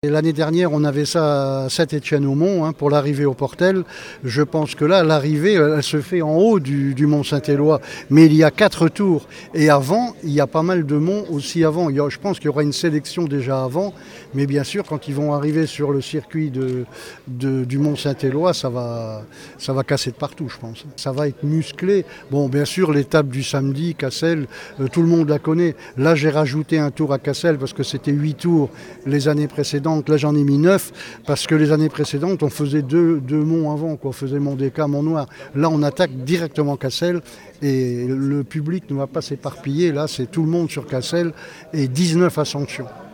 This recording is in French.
Et l'année dernière, on avait ça à Saint-Étienne-au-Mont pour l'arrivée au Portel. Je pense que là, l'arrivée, elle se fait en haut du Mont Saint-Éloi. Mais il y a 4 tours. Et avant, il y a pas mal de monts aussi avant. Je pense qu'il y aura une sélection déjà avant. Mais bien sûr, quand ils vont arriver sur le circuit du Mont Saint-Éloi, ça va casser de partout, je pense. Ça va être musclé. Bon, bien sûr, l'étape du samedi, Cassel, tout le monde la connaît. Là, j'ai rajouté un tour à Cassel parce que c'était 8 tours les années précédentes. Là, j'en ai mis 9 parce que les années précédentes, on faisait deux monts avant, quoi. On faisait Mont-des-Cats, Mont-Noir. Là, on attaque directement Cassel et le public ne va pas s'éparpiller. Là, c'est tout le monde sur Cassel et 19 ascensions.